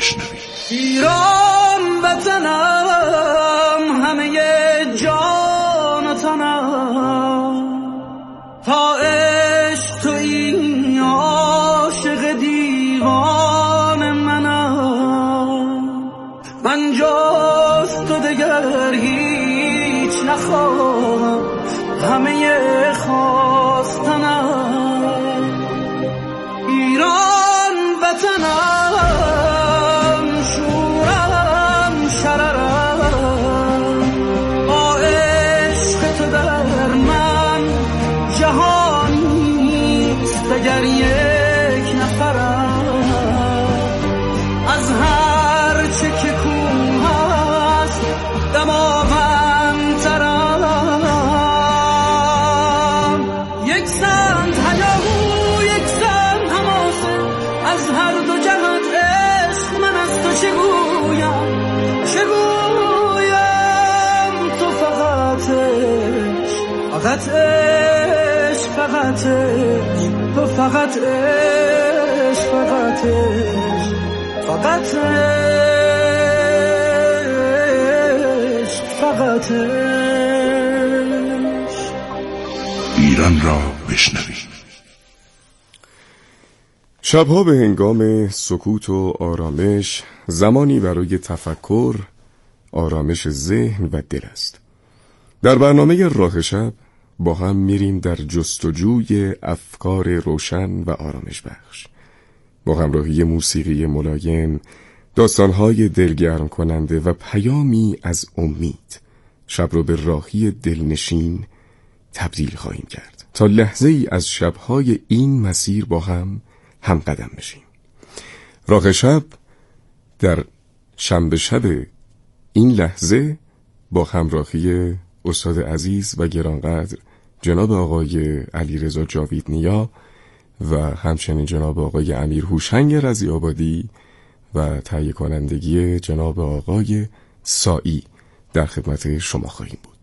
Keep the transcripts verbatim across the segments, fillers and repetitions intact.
بشنوید. ایران وطنم، همه جان و تنم، تا عشق تو این عاشق دیوان منم. من جز تو دگر هیچ نخواهم، همه خواستنم. ایران وطنم، شورم شررم، با عشق تو در من جهانیست دگر یک نفرم. از هر چه که کوه است دماغم، یک سمت هیاهو یک سمت حماسه، از هر دو جهت عشق من از تو چه گویم چه گویم. تو فقط عشق فقط عشق فقط عشق، تو فقط عشق فقط عشق فقط عشق فقط عشق. ایران را بشنوید. شبها به هنگام سکوت و آرامش زمانی برای تفکر، آرامش ذهن و دل است. در برنامه راه شب با هم میریم در جستجوی افکار روشن و آرامش بخش، با همراهی موسیقی ملایم، داستانهای دلگرم کننده و پیامی از امید. شب رو به راهی دلنشین تبدیل خواهیم کرد تا لحظه ای از شبهای این مسیر با هم هم قدم بشیم. راه شب در شنبه شب این لحظه با همراهی استاد عزیز و گرانقدر جناب آقای علیرضا جاوید نیا و همچنین جناب آقای امیر هوشنگ رضی آبادی و تهیه کنندگی جناب آقای سایی در خدمت شما خواهیم بود.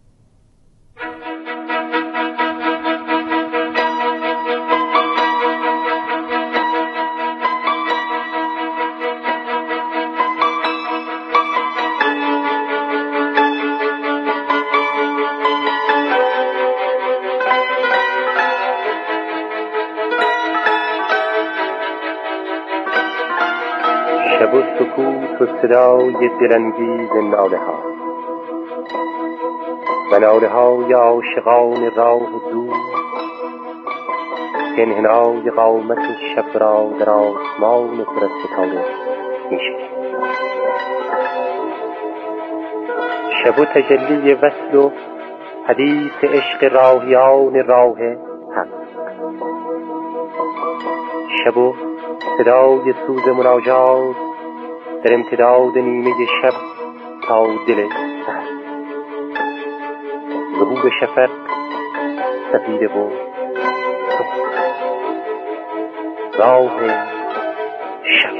شب و سکوت و صدای دلانگیز ناله ها و ناله های عاشقان راه دور که انحنای قامت شب را در آسمان پر از ستاره می‌شکند. شب و تجلی وصل و حدیث عشق راهیان راه حق. شب و صدای سوز مناجات در امتداد نیمه شب تا دل سحر. ظهور شفق سفید و راه شب.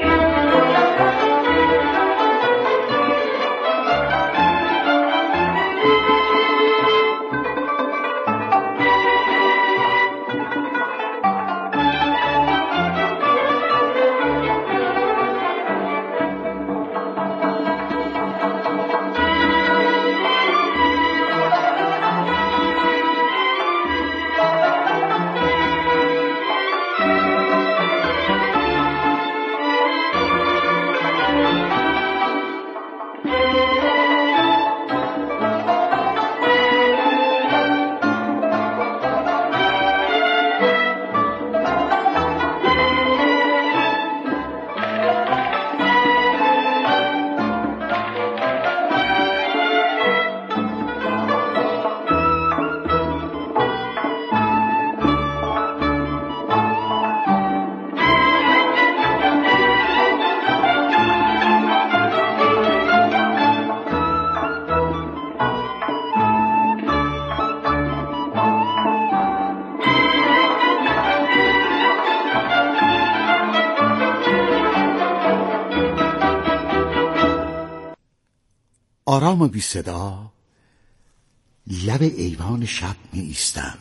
آرام و بی صدا لب ایوان شب می ایستم.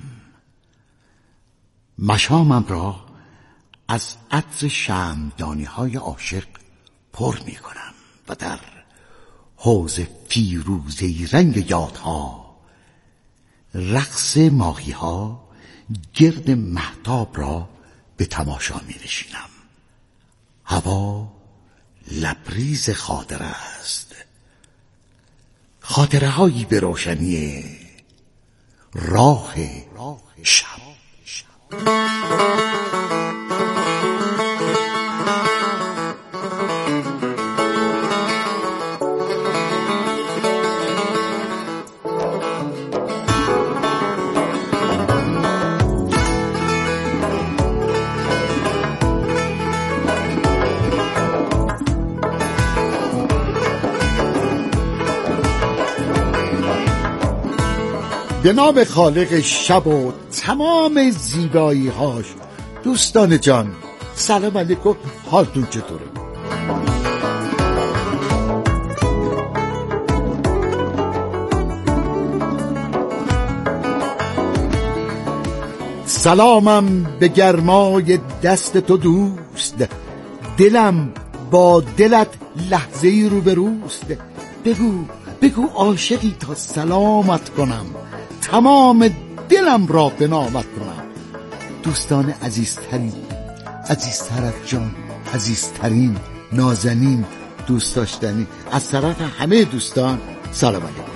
مشامم را از عطر شمعدانی های عاشق پر می کنم و در حوض فیروزه‌ای رنگ یادها رقص ماهی ها گرد مهتاب را به تماشا می نشینم. هوا لبریز خاطره است، خاطره هایی به روشنی راه شب. به نام خالق شب و تمام زیبایی هاش، دوستان جان سلام علیکم، حالتون چطوره؟ سلامم به گرمای دست تو دوست، دلم با دلت لحظه ای رو به روست. بگو بگو عاشقی تا سلامت کنم، تمام دلم را به نامت کنم. دوستان عزیزترین، عزیزترت جان، عزیزترین، نازنین، دوست داشتنی، از طرف همه دوستان سلام علیکم.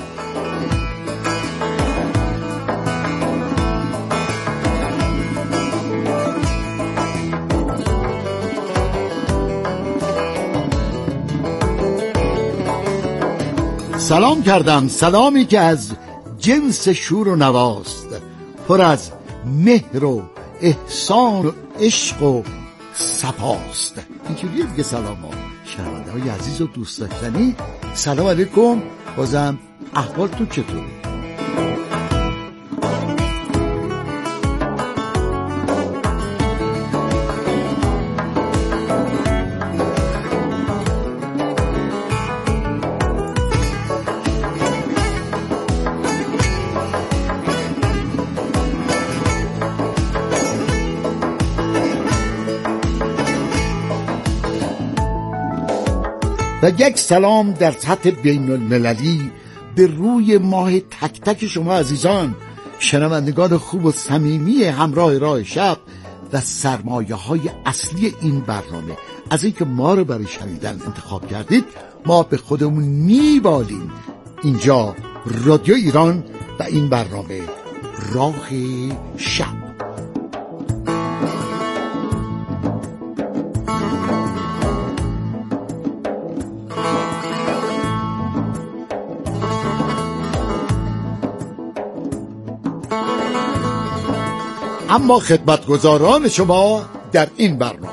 سلام کردم، سلامی که از جنس شور و نواست، پر از مهر و احسان و عشق و صفاست. اینجوریه دیگه. سلام ها شنونده های عزیز و دوست داشتنی، سلام علیکم. بازم احوال تو چطوره؟ و یک سلام در سطح بین المللی به روی ماه تک تک شما عزیزان، شنوندگان خوب و صمیمی همراه راه شب و سرمایه های اصلی این برنامه. از اینکه ما رو برای شنیدن انتخاب کردید، ما به خودمون میبالیم. اینجا رادیو ایران و این برنامه راه شب. اما خدمتگزاران شما در این برنامه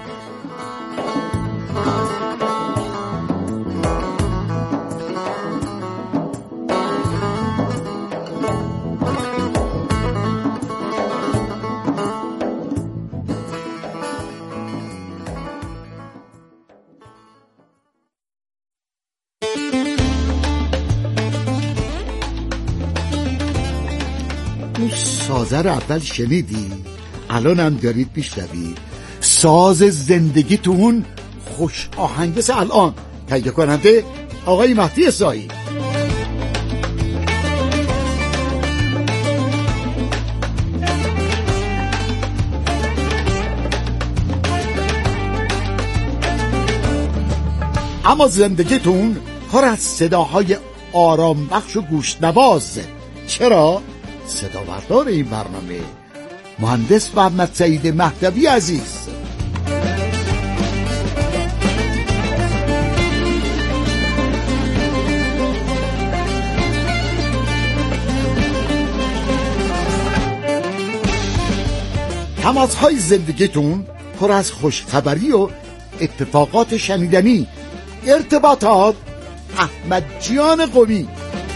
اون سازه رو اول شنیدی؟ الان هم دارید میشنوید. ساز زندگی تو اون خوش آهنگس الان تهیه کننده آقای مهدی سایی. اما زندگیتون پر از صداهای آرام بخش و گوشنوازه. چرا؟ صدا بردار این برنامه مهندس محمد سعید مهدوی عزیز. تماس‌های زندگیتون پر از خوشخبری و اتفاقات شنیدنی. ارتباطات احمد جان قمی.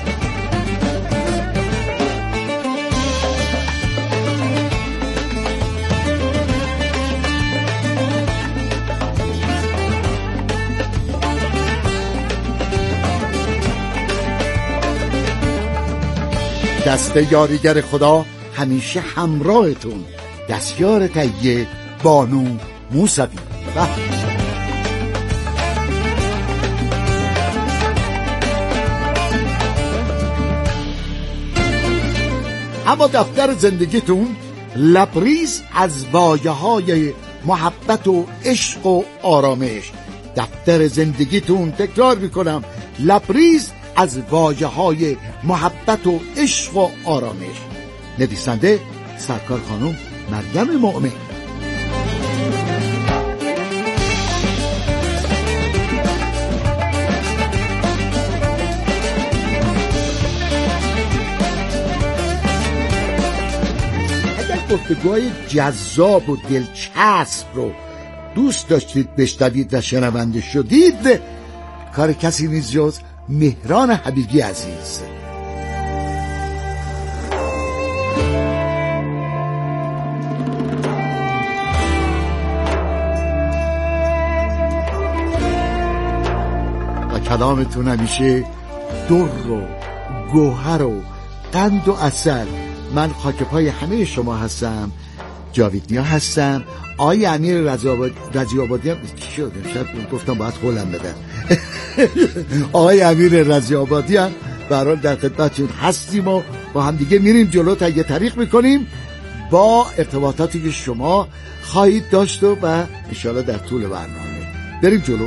دست یاریگر خدا همیشه همراهتون. دستیار تهیه بانو موسوی. اما دفتر زندگیتون لبریز از وایه های محبت و عشق و آرامش. دفتر زندگیتون، تکرار میکنم، لبریز از وایه های محبت و عشق و آرامش. نویسنده سرکار خانم مریم مؤمن. گفتگوهای جذاب و دلچسب رو دوست داشتید بشنوید و شنونده شدید، کار کسی نیست جز مهران حبیبی عزیز. و کلامتون همیشه در و گوهر و قند و عسل. من خاک پای همه شما هستم. جاوید نیا هستم. آقای امیر رضی آبادی هم چی شد امشب گفتم باید خولم بدم. آقای امیر رضی آبادی هم برحال در خدمتتون هستیم و با هم دیگه میریم جلو، تا یه طریق میکنیم با ارتباطاتی که شما خواهید داشت و ان شاءالله در طول برنامه بریم جلو.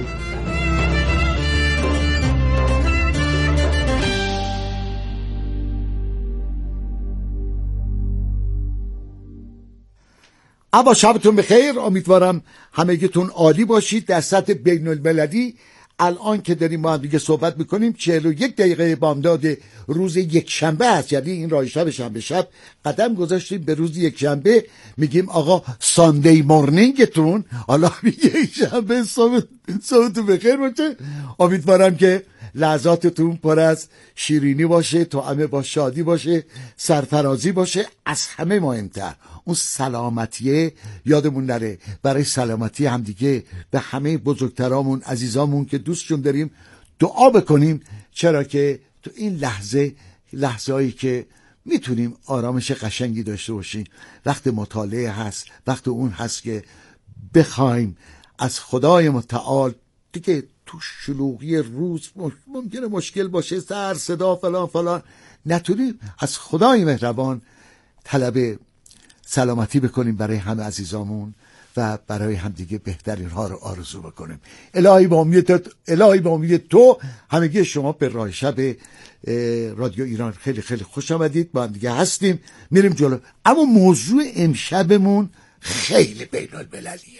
اما شبتون بخیر، امیدوارم همگیتون عالی باشید. در سطح بین المللی الان که داریم ما هم دیگه صحبت میکنیم چهل و یک دقیقه بامداد روز یک شنبه هست، یعنی این راه شب شنبه شب قدم گذاشتیم به روز یک شنبه. میگیم آقا ساندی مورنینگتون، حالا یک شنبه صبحتون بخیر باشه. امیدوارم که لحظاتتون پر از شیرینی باشه، طعمه با شادی باشه، سرفرازی باشه. از همه مهمتر اون سلامتیه یادمون نره. برای سلامتی هم دیگه به همه بزرگترامون، عزیزامون که دوستشون داریم دعا بکنیم، چرا که تو این لحظه لحظه هایی که میتونیم آرامش قشنگی داشته باشیم، وقت مطالعه هست، وقت اون هست که بخوایم از خدای متعال دیگه تو شلوغی روز ممکنه مشکل باشه، سر صدا فلان فلان، نتونیم از خدای مهربان طلب سلامتی بکنیم برای همه عزیزامون و برای هم دیگه بهترین ها رو آرزو بکنیم. الهی با امید تو، الهی با امید تو همگی شما به راه شب رادیو ایران خیلی خیلی خوش آمدید. با هم دیگه هستیم، میریم جلو. اما موضوع امشبمون خیلی بین المللیه.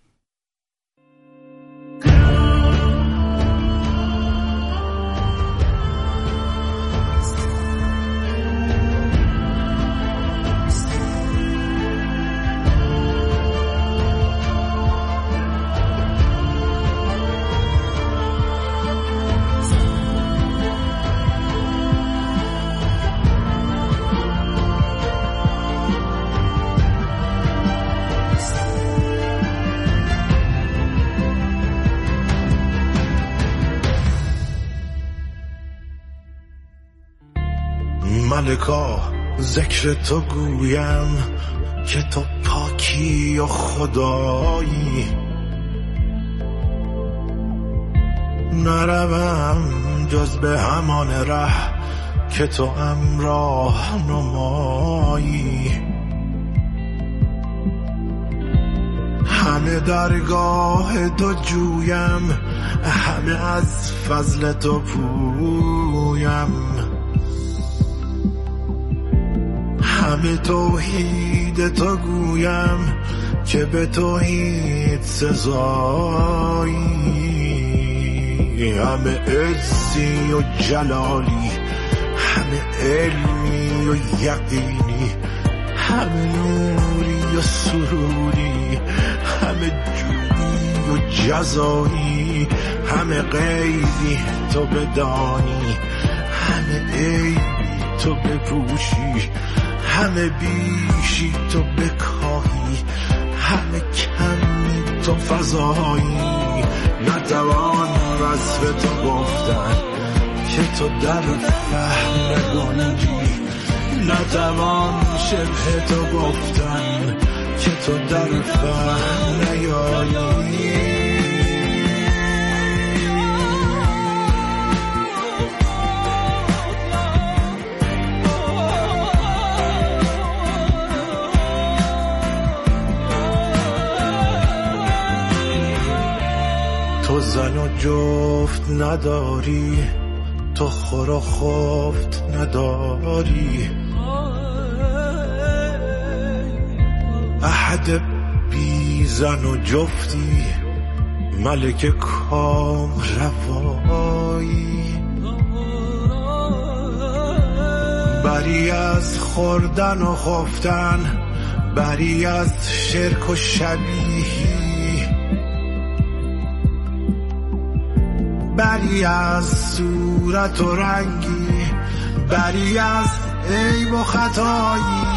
ملکا ذکر تو گویم که تو پاکی و خدایی، نروم جز به همان ره که تو همراه نمایی. همه درگاه تو جویم، همه از فضل تو پویم، همه توحید تو گویم که به توحید سزایی. همه عزی و جلالی، همه علمی و یقینی، همه نوری و سروری، همه جودی و جزایی، همه غیبی تو بدانی، همه عیبی تو بپوشی، همه بیشی تو بکاهی، همه کمی تو فضایی. نتوان وصف تو گفتن که تو در فهم نگنجی، نتوان شبه تو گفتن که تو در فهم نیایی. جفت نداری، تو خور و خفت نداری. احد بی زن و جفتی، ملک کام روایی. بری از خوردن و خفتن، بری از شرک و شبیهی، بری از صورت و رنگی، بری از عیب و خطایی.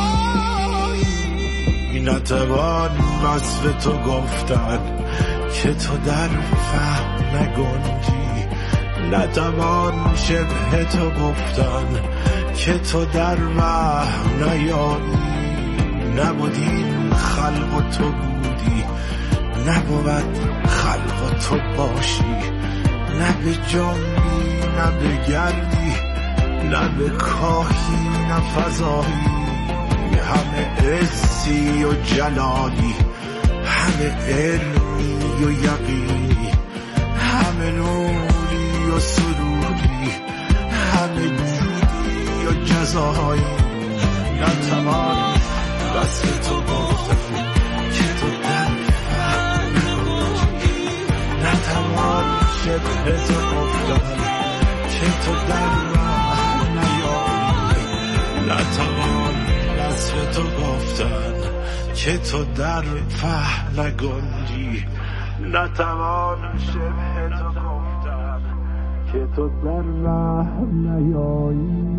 نتوان وصف تو گفتن که تو در فهم نگنجی، نتوان شبه تو گفتن که تو در وهم نیایی. نبودین خلق و تو بودی، نبود خلق و تو باشی. نه به جنبی نه به گردی، نه به کاهی نه فضایی. همه عزی و جلالی، همه علمی و یقینی، همه نوری و سروری، همه جودی و جزایی. نتوان وصف تو گفتن که تو در فهم نگنجی، نتوان شبه تو گفتن که تو در وهم نیایی. نتوان وصف تو گفتن که تو در فهم نگنجی، نتوان شبه تو گفتن که تو در وهم نیایی.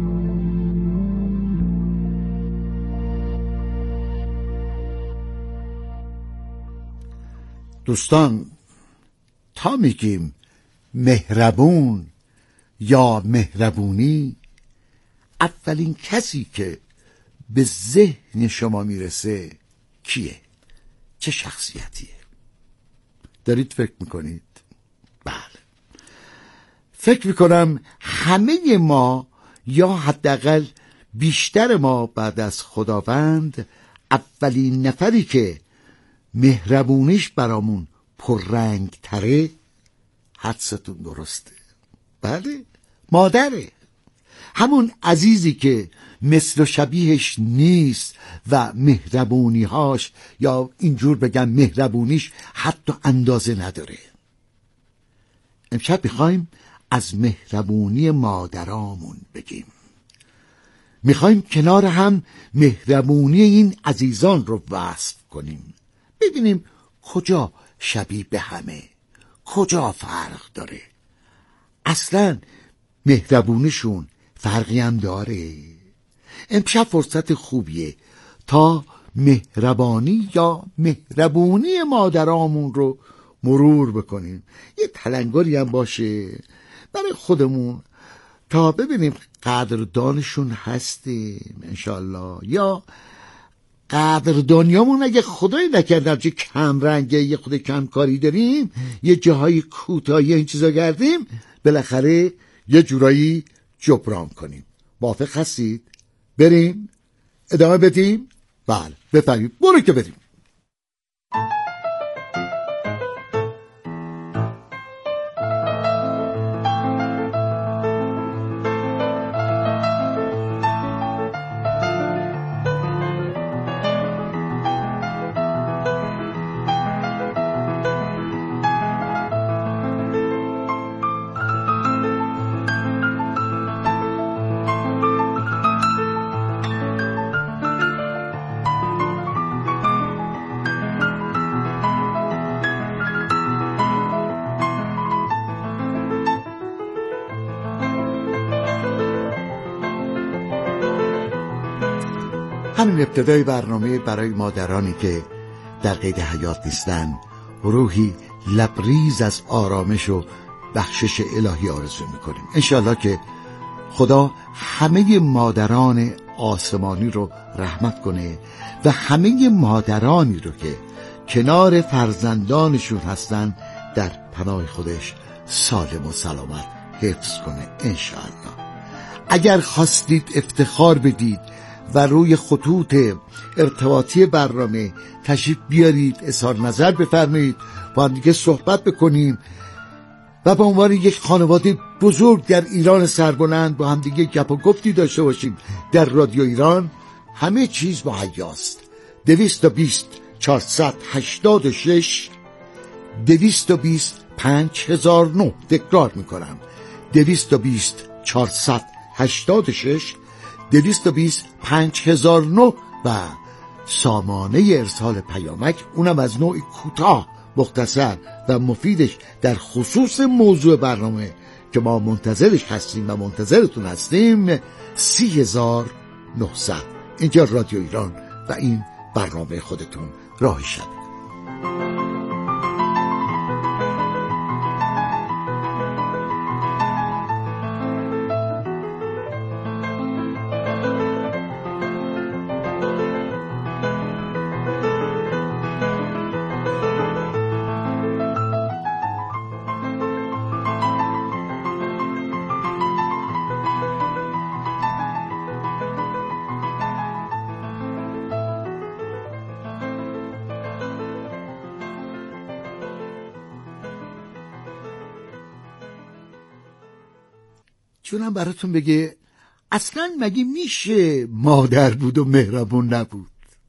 دوستان، تا میگیم مهربون یا مهربونی، اولین کسی که به ذهن شما میرسه کیه؟ چه شخصیتیه؟ دارید فکر میکنید؟ بله، فکر میکنم همه ما یا حداقل بیشتر ما بعد از خداوند اولین نفری که مهربونیش برامون پررنگ تره، حدستون درسته، بله، مادره. همون عزیزی که مثل و شبیهش نیست و مهربونیهاش، یا اینجور بگم مهربونیش حتی اندازه نداره. امشب میخوایم از مهربونی مادرامون بگیم. میخوایم کنار هم مهربونی این عزیزان رو وصف کنیم، ببینیم کجا شبیه به همه، کجا فرق داره، اصلا مهربونیشون فرقی هم داره. امشب فرصت خوبیه تا مهربانی یا مهربونی مادرامون رو مرور بکنیم، یه تلنگری هم باشه برای خودمون تا ببینیم قدردانشون هستیم انشالله، یا قدردانیامون اگه خدای نکرده چه کم رنگه، یه خود کم کاری داریم، یه جاهای کوتاهی این چیزا کردیم، بالاخره یه جورایی جبران کنیم. موافق هستید؟ بریم ادامه بدیم؟ بله بفرمایید، برو که بریم. همین ابتدای برنامه برای مادرانی که در قید حیات نیستن، روحی لبریز از آرامش و بخشش الهی آرزو میکنیم. انشالله که خدا همه مادران آسمانی رو رحمت کنه و همه مادرانی رو که کنار فرزندانشون هستن در پناه خودش سالم و سلامت حفظ کنه انشالله. اگر خواستید افتخار بدید و روی خطوط ارتباطی برنامه تشریف بیارید، اظهار نظر بفرمایید، با هم دیگه صحبت بکنیم، و به عنوان یک خانواده بزرگ در ایران سربلند با هم دیگه گپ و گفتی داشته باشیم در رادیو ایران. همه چیز مهیاست. دویست و بیست چهارصد هشتاد و شش دویست و بیست پنج هزار و نه. تکرار میکنم: دویست و بیست چهارصد هشتاد و شش دویست و بیست پنج هزار و نه و سامانه ارسال پیامک، اونم از نوع کوتاه، مختصر و مفیدش در خصوص موضوع برنامه که ما منتظرش هستیم و منتظرتون هستیم، سی هزار و نهصد. اینجا رادیو ایران و این برنامه خودتون راه شب. چونم براتون بگه اصلا مگه میشه مادر بود و مهربون نبود؟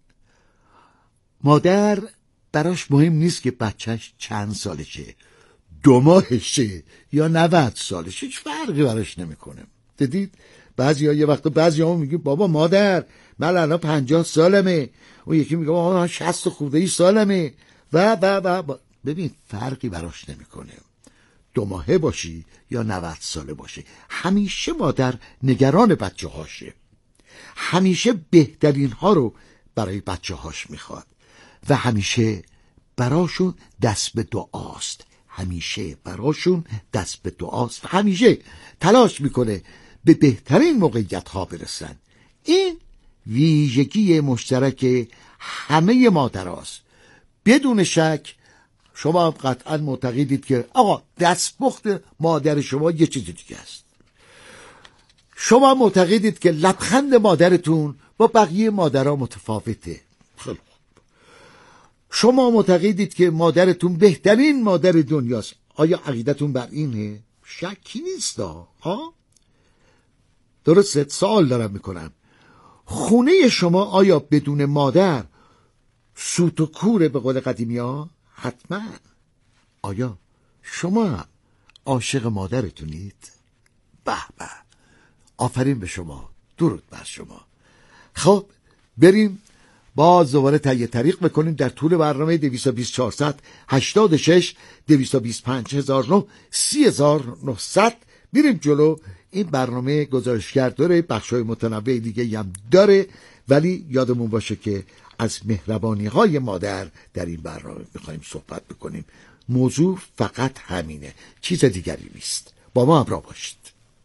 مادر براش مهم نیست که بچهش چند سالشه، دو ماهشه یا نود سالشه، هیچ فرقی براش نمیکنه. دیدید بعضی ها یه وقتا بعضی ها میگه بابا مادر من الان پنجاه سالمه، اون یکی میگه بابا من شصت خورده ای سالمه و و و ببین فرقی براش نمیکنه دو ماهه باشی یا نود ساله باشه. همیشه مادر نگران بچه هاشه، همیشه بهترین ها رو برای بچه هاش میخواد و همیشه براشون دست به دعاست، همیشه براشون دست به دعاست و همیشه تلاش میکنه به بهترین موقعیت ها برسن. این ویژگی مشترک همه مادرهاست. بدون شک شما هم قطعا معتقدید که آقا دستپخت مادر شما یه چیز دیگه است. شما معتقدید که لبخند مادرتون با بقیه مادرها متفاوته. خیلی خوب. شما معتقدید که مادرتون بهترین مادر دنیاست. آیا عقیدتون بر اینه؟ شکی نیست ها؟ درسته؟ سوال دارم میکنم. خونه شما آیا بدون مادر سوت و کوره به قول قدیمی ها؟ حتما. آیا شما عاشق مادرتونید؟ به به، آفرین به شما، درود بر شما. خب بریم باز دوباره تهیه طریق بکنیم در طول برنامه دویست و بیست چهارصد هشتاد و شش دویست و بیست پنج هزار و نه سی هزار و نهصد. بریم جلو. این برنامه گزارشگر داره، بخشای متنوع دیگه هم داره، ولی یادمون باشه که از مهربانی های مادر در این برنامه میخوایم صحبت بکنیم. موضوع فقط همینه، چیز دیگری نیست. با ما همراه باشید.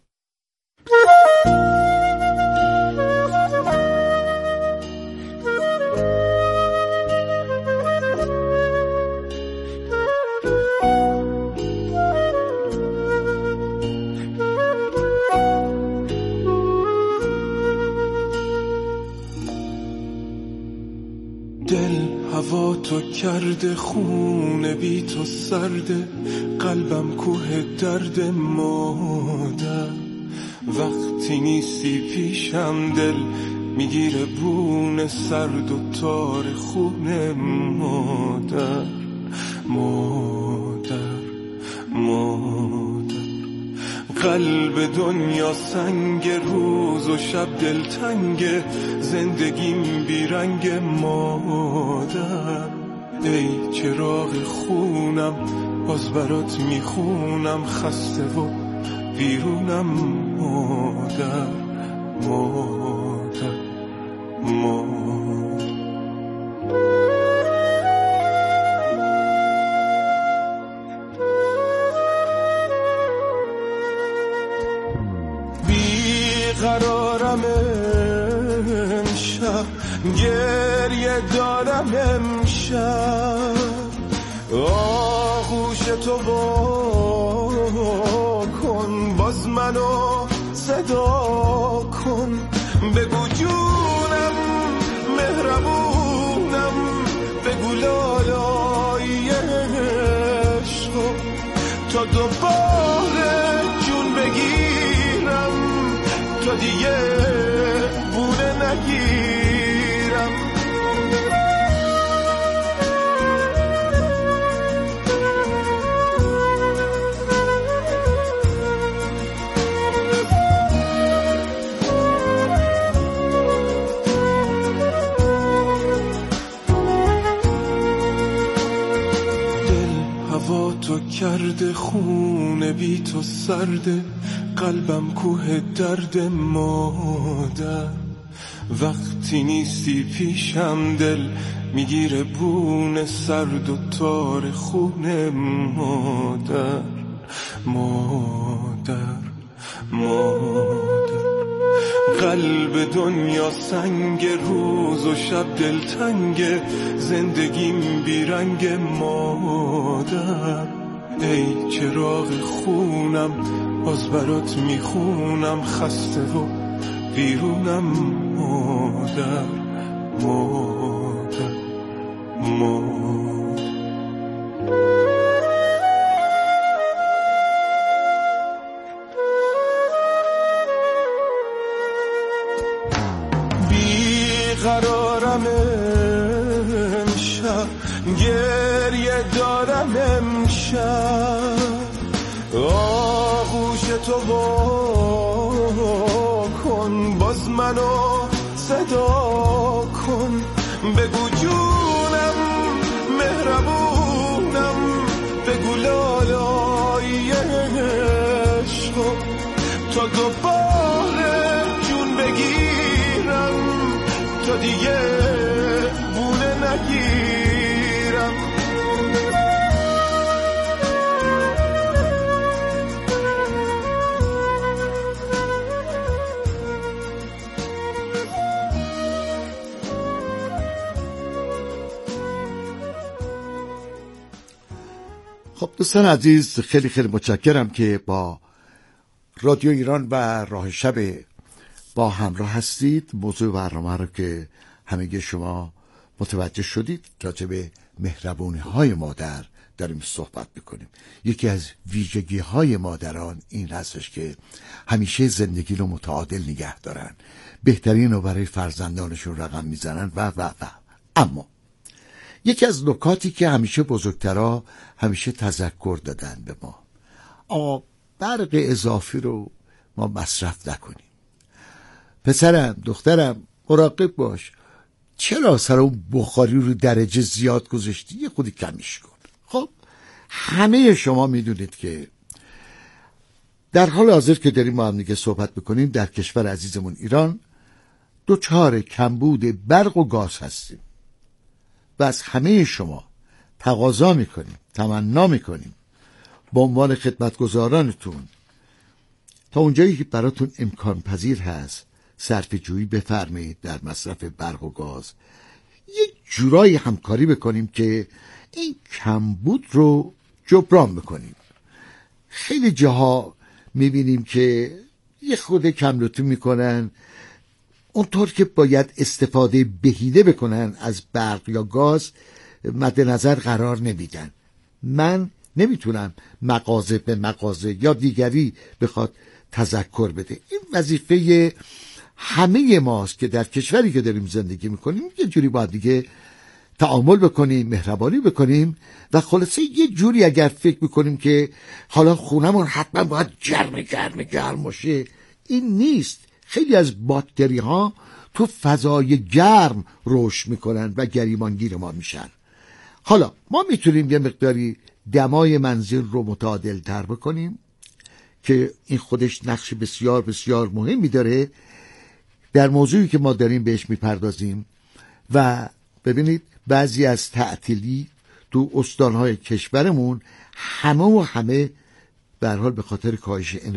هوا تو کرده خونه بی تو سرده، قلبم کوه درد مادر. وقتی نیستی پیشم دل میگیره بون سرد و تار خونه. مادر مادر مادر، قلب دنیا سنگ، روز و شب دلتنگ، زندگیم بیرنگ. مادر ای چراغ خونم، باز برات میخونم، خسته و بیرونم. مادر مادر مادر، بیقرارم امشب، گریه دارم امشب، آغوش تو با کن، باز منو صدا کن، بگو جونم مهربونم، بگو لالای عشق تا دوباره سرد خون بی تو سرد قلبم کوه درد مادر وقتی نیستی پیشم دل میگیره بون سرد و تار خون مادر مادر مادر قلب دنیا سنگ روز و شب دلتنگ زندگیم بیرنگ مادر ای چراغ خونم باز برات میخونم خسته و بیرونم مادر مادر مادر بیقرارم امشب گریه دارم امشب آغوش تو وا کن باز منو صدا کن بگو جونم مهربونم بگو لالای عشقم تا دوباره جون بگیرم تا دیگه بونه نگیرم خب دوستان عزیز، خیلی خیلی متشکرم که با رادیو ایران و راه شب با همراه هستید. موضوع برنامه رو که همگی شما متوجه شدید، راجع به مهربونی های مادر داریم صحبت میکنیم. یکی از ویژگی های مادران این هستش که همیشه زندگی رو متعادل نگه دارن، بهترین رو برای فرزندانشون رقم میزنن و و و اما یکی از نکاتی که همیشه بزرگترها همیشه تذکر دادن به ما، آقا برق اضافی رو ما مصرف نکنیم. پسرم دخترم مراقب باش، چرا سر اون بخاری رو درجه زیاد گذاشتی؟ یه خودی کمیش کن. خب همه شما میدونید که در حال حاضر که داریم ما هم دیگه صحبت بکنیم در کشور عزیزمون ایران دوچار کمبود برق و گاز هستیم و از همه شما تقاضا میکنیم، تمنا میکنیم به عنوان خدمتگزارانتون تا اونجایی که براتون امکان پذیر هست صرفه جویی بفرمایید در مصرف برق و گاز. یک جورایی همکاری بکنیم که این کمبود رو جبران بکنیم. خیلی جاها میبینیم که یه خود کم لطفی میکنن، اونطور که باید استفاده بهینه بکنن از برق یا گاز مد نظر قرار نمیدن. من نمیتونم مغازه به مغازه یا دیگری بخواد تذکر بده. این وظیفه همه ماست که در کشوری که داریم زندگی میکنیم یه جوری باید دیگه تعامل بکنیم، مهربانی بکنیم و خلاصه یه جوری اگر فکر میکنیم که حالا خونمون حتما باید گرم گرم گرم باشه، این نیست. خیلی از باکتری ها تو فضای گرم رشد میکنن و گریمانگیر ما میشن. حالا ما میتونیم یه مقداری دمای منزل رو متعادل تر بکنیم که این خودش نقش بسیار بسیار مهمی داره در موضوعی که ما داریم بهش میپردازیم. و ببینید بعضی از تعطیلی تو استانهای کشورمون همه و همه به هر حال به خاطر کاهش